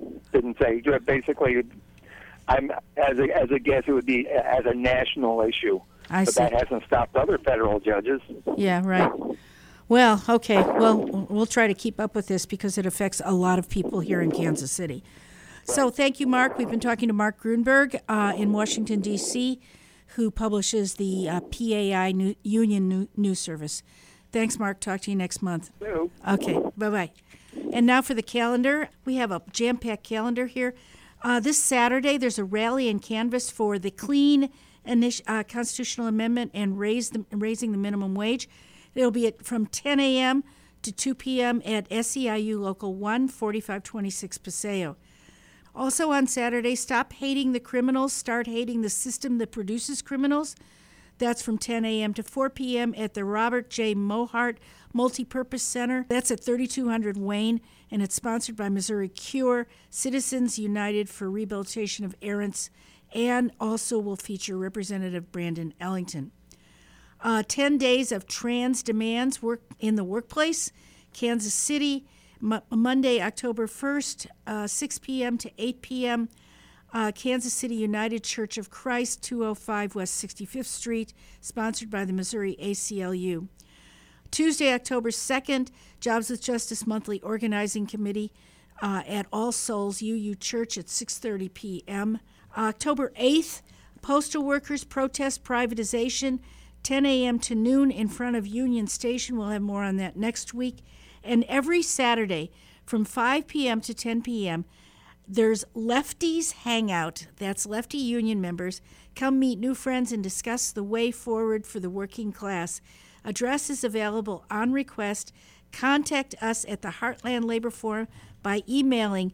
Basically, I'm as a guess it would be as a national issue. I but see. that hasn't stopped other federal judges. Yeah, right. Well, okay. Well, we'll try to keep up with this because it affects a lot of people here in Kansas City. So thank you, Mark. We've been talking to Mark Grunberg in Washington, D.C., who publishes the PAI Union News Service. Thanks, Mark. Talk to you next month. Okay, bye-bye. And now for the calendar. We have a jam-packed calendar here. This Saturday, there's a rally and canvass for the Clean Constitutional Amendment and raising the minimum wage. It'll be from 10 a.m. to 2 p.m. at SEIU Local 1, 4526 Paseo. Also on Saturday, Stop Hating the Criminals, Start Hating the System that Produces Criminals. That's from 10 a.m. to 4 p.m. at the Robert J. Mohart Multipurpose Center. That's at 3200 Wayne, and it's sponsored by Missouri Cure, Citizens United for Rehabilitation of Errants, and also will feature Representative Brandon Ellington. 10 days of trans demands work in the workplace. Kansas City, Monday, October 1st, 6 p.m. to 8 p.m., Kansas City United Church of Christ, 205 West 65th Street, sponsored by the Missouri ACLU. Tuesday, October 2nd, Jobs with Justice Monthly Organizing Committee at All Souls UU Church at 6:30 p.m. October 8th, Postal Workers Protest Privatization, 10 a.m. to noon in front of Union Station. We'll have more on that next week. And every Saturday from 5 p.m. to 10 p.m., there's Lefties Hangout. That's Lefty Union members. Come meet new friends and discuss the way forward for the working class. Address is available on request. Contact us at the Heartland Labor Forum by emailing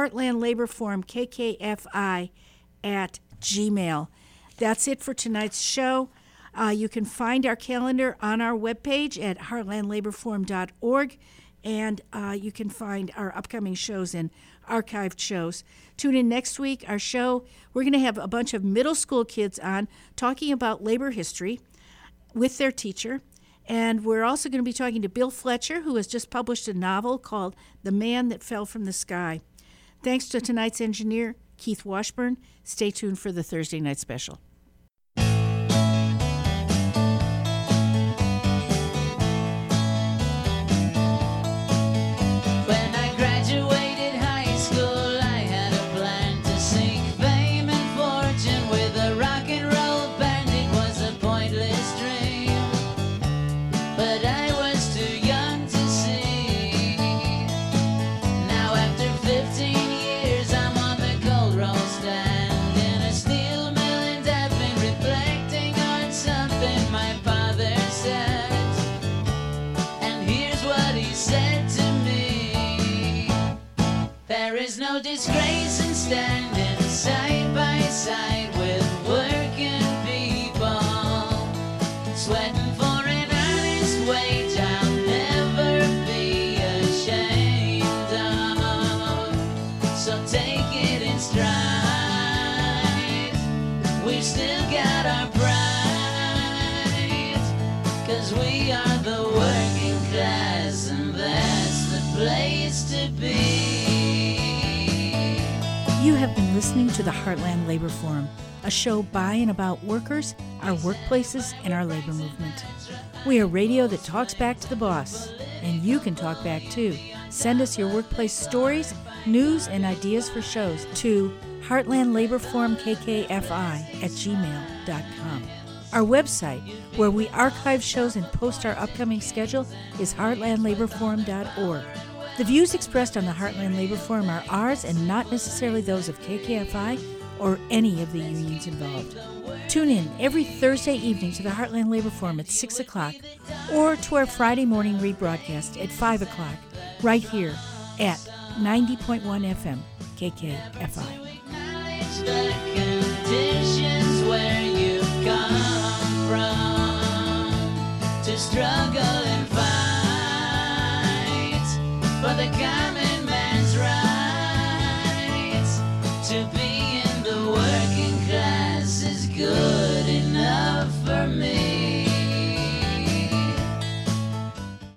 heartlandlaborforumkkfi@gmail. That's it for tonight's show. You can find our calendar on our webpage at heartlandlaborforum.org, and you can find our upcoming shows and archived shows. Tune in next week. Our show, we're going to have a bunch of middle school kids on talking about labor history with their teacher. And we're also going to be talking to Bill Fletcher, who has just published a novel called The Man That Fell from the Sky. Thanks to tonight's engineer, Keith Washburn. Stay tuned for the Thursday night special. When I graduated high school, I had a plan to seek fame and fortune with a rock and roll band. It was a pointless dream, but I was too young to see. Now after 15 years, I'm on the cold roll stand in a steel mill, and I've been reflecting on something my father said. And here's what he said to me: there is no disgrace in standing side by side with working people, sweating for an honest wage I'll never be ashamed of. So take it in stride, we've still got our pride, 'cause we are the working class, and that's the place to be. You have been listening to the Heartland Labor Forum, a show by and about workers, our workplaces, and our labor movement. We are radio that talks back to the boss, and you can talk back too. Send us your workplace stories, news, and ideas for shows to heartlandlaborforumkkfi@gmail.com. Our website, where we archive shows and post our upcoming schedule, is heartlandlaborforum.org. The views expressed on the Heartland Labor Forum are ours and not necessarily those of KKFI or any of the unions involved. Tune in every Thursday evening to the Heartland Labor Forum at 6 o'clock or to our Friday morning rebroadcast at 5 o'clock right here at 90.1 FM KKFI. The conditions where you come from to struggle